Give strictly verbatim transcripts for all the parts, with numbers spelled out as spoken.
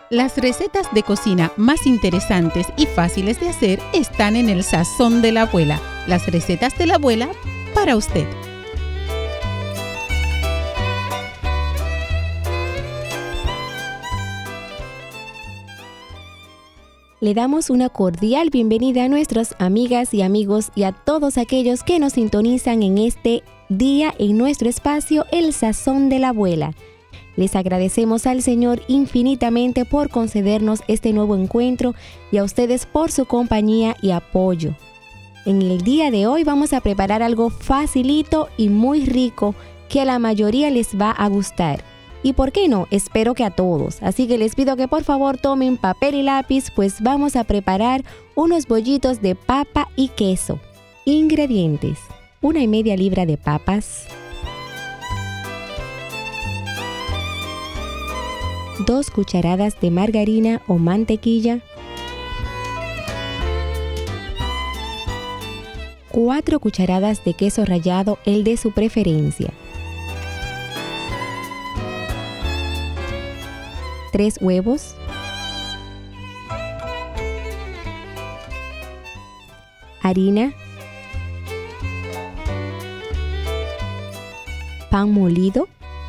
Las recetas de cocina más interesantes y fáciles de hacer están en el Sazón de la Abuela. Las recetas de la abuela para usted. Le damos una cordial bienvenida a nuestras amigas y amigos y a todos aquellos que nos sintonizan en este día en nuestro espacio El Sazón de la Abuela. Les agradecemos al Señor infinitamente por concedernos este nuevo encuentro y a ustedes por su compañía y apoyo. En el día de hoy vamos a preparar algo facilito y muy rico que a la mayoría les va a gustar. ¿Y por qué no? Espero que a todos. Así que les pido que por favor tomen papel y lápiz, pues vamos a preparar unos bollitos de papa y queso. Ingredientes: una y media libra de papas, dos cucharadas de margarina o mantequilla, cuatro cucharadas de queso rallado, el de su preferencia, tres huevos, harina, pan molido.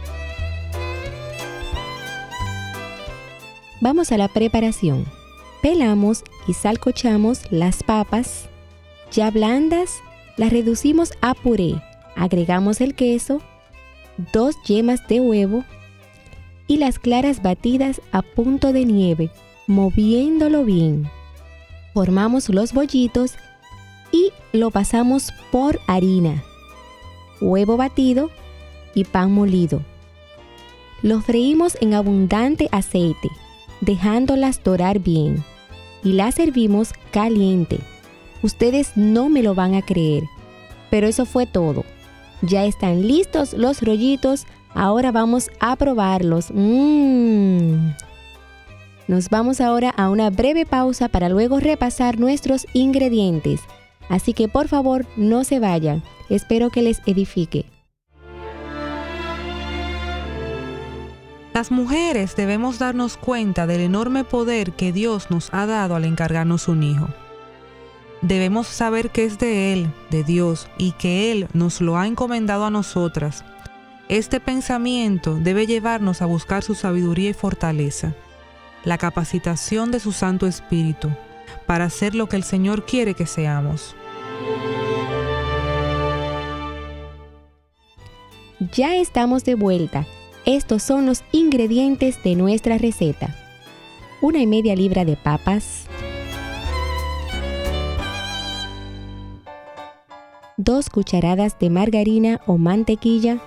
Vamos a la preparación. Pelamos y salcochamos las papas. Ya blandas, las reducimos a puré. Agregamos el queso, dos yemas de huevo y las claras batidas a punto de nieve, moviéndolo bien. Formamos los bollitos y lo pasamos por harina, huevo batido y pan molido. Lo freímos en abundante aceite, dejándolas dorar bien, y las servimos caliente. Ustedes no me lo van a creer, pero eso fue todo. Ya están listos los rollitos. Ahora vamos a probarlos. Mmm. Nos vamos ahora a una breve pausa para luego repasar nuestros ingredientes. Así que por favor no se vayan. Espero que les edifique. Las mujeres debemos darnos cuenta del enorme poder que Dios nos ha dado al encargarnos un hijo. Debemos saber que es de Él, de Dios, y que Él nos lo ha encomendado a nosotras. Este pensamiento debe llevarnos a buscar su sabiduría y fortaleza, la capacitación de su Santo Espíritu, para hacer lo que el Señor quiere que seamos. Ya estamos de vuelta. Estos son los ingredientes de nuestra receta: una y media libra de papas, dos cucharadas de margarina o mantequilla,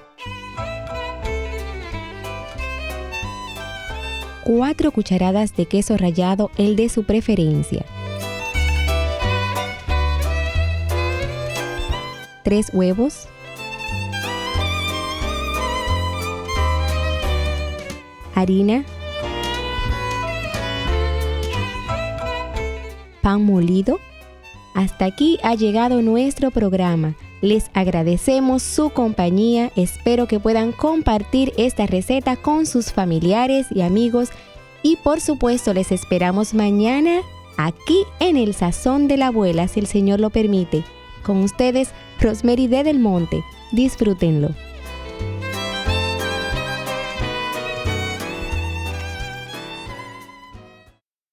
cuatro cucharadas de queso rallado, el de su preferencia, tres huevos, harina, pan molido. Hasta aquí ha llegado nuestro programa. Les agradecemos su compañía. Espero que puedan compartir esta receta con sus familiares y amigos. Y por supuesto, les esperamos mañana aquí en el Sazón de la Abuela, si el Señor lo permite. Con ustedes, Rosemary de Del Monte. Disfrútenlo.